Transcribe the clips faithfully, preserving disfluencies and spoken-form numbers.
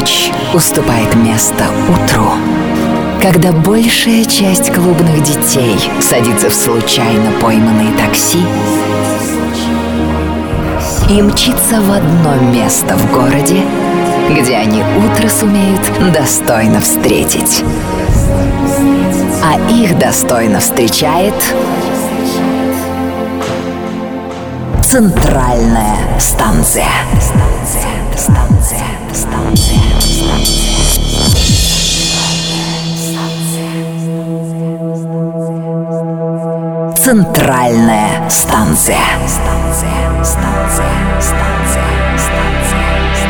ночь уступает место утру, когда большая часть клубных детей садится в случайно пойманные такси и мчится в одно место в городе, где они утро сумеют достойно встретить. А их достойно встречает Центральная станция. Станция, станция, станция. Центральная станция. Станция, станция, станция, станция.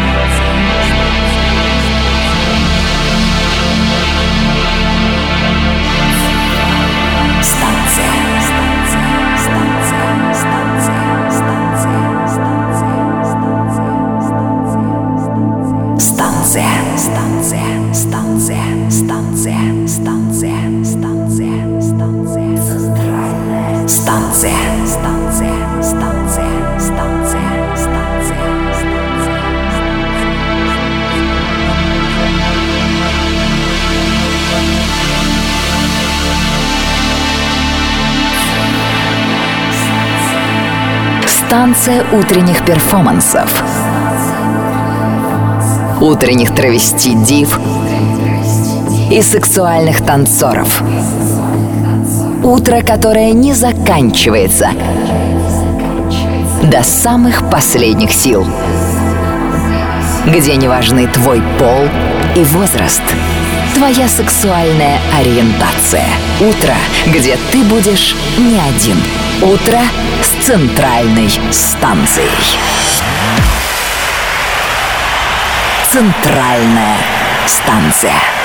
Станция, станция, станция, станция, станция, станция, станция, центральная станция, станция, станция, станция, станция, станция. Станция утренних перформансов, утренних травести-див и сексуальных танцоров. Утро, которое не заканчивается до самых последних сил, где не важны твой пол и возраст, твоя сексуальная ориентация. Утро, где ты будешь не один. Утро с центральной станцией. Центральная станция.